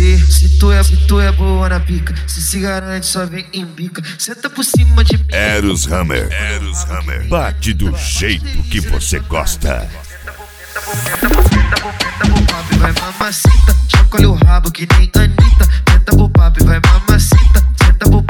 ver se tu é boa na pica. Se garante, só vem em bica. Senta por cima de mim. Eros Hammer. Bate do jeito que você gosta. Senta pro papo e vai mamacita. Chacoalha o rabo que nem Anitta. Senta pro papo e vai mamacita. Senta pro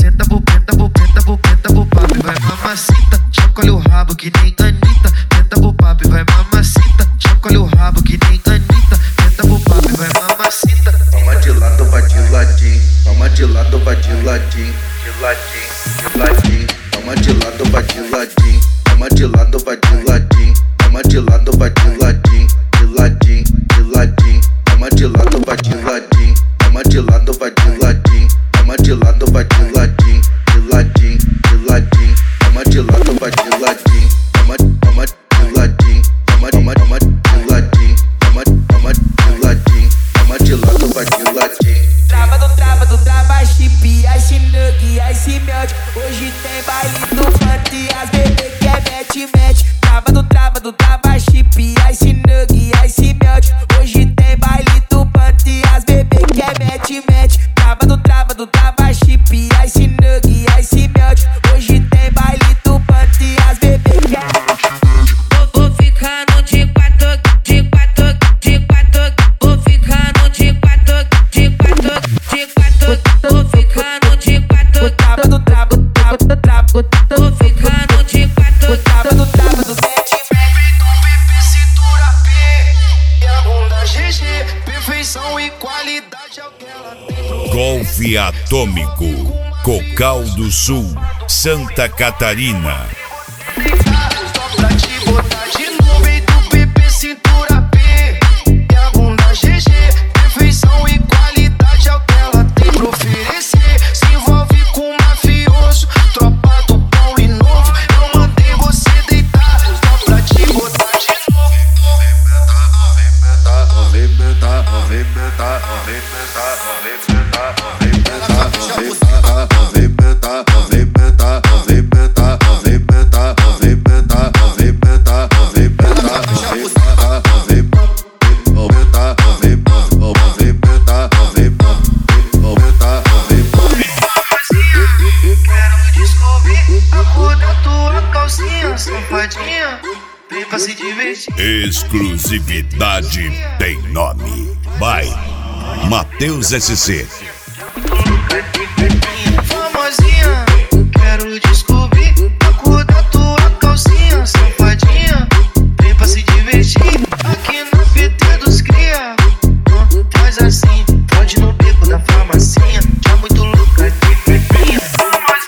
papo e vai mamacita. Chacoalha o rabo que nem Anitta. Senta pro papo e vai mamacita. Chacoalha o rabo que nem Anitta. Senta pro papo e vai mamacita. Toma de lado, vai de ladinho. Toma de lado, vai de ladinho. De ladinho. Toma de lado, vai de ladinho. Toma de lado, vai de ladinho. Toma de lado, vai de ladinho. De ladinho. Toma de lado, vai de ladinho. Toma de lado, vai de ladinho. Toma de lado, vai de ladinho. De ladinho. Toma de lado, vai de ladinho. Toma de ladinho. Toma de ladinho. Toma de ladinho. Toma de lado, vai de ladinho. Trava chip, ice nug, ice melt. Hoje tem baile do funk e as bebê que mete. Trava chip, ice nug, ice melt. Hoje tem baile do funk e as bebê que mete. Trava chip, ice nug, ice melt. Hoje tem baile do funk e as bebê que mete. Vou ficando de quatro. Vou ficando de quatro. Tô ficando de quatro, trava do Tô ficando de quatro, trava do mete. Cintura P, e a bunda GG. Perfeição e qualidade é o que ela tem. Golfe Atômico, Cocal do Sul, Santa Catarina. Só pra te botar de novo, e do PP cintura P, e a bunda GG. Perfeição e qualidade é o que ela tem pra oferecer. Se envolve com mafioso, tropa do pão e novo. Eu mandei você deitar, só pra te botar de novo. Safadinha, vem pra se divertir. Exclusividade tem nome. By Matheus SC. Famosinha, quero descobrir a cor da tua calcinha. Safadinha, vem pra se divertir. Aqui no PT dos cria. Faz assim, pode no beco da farmacinha. Já muito louca de pepinha.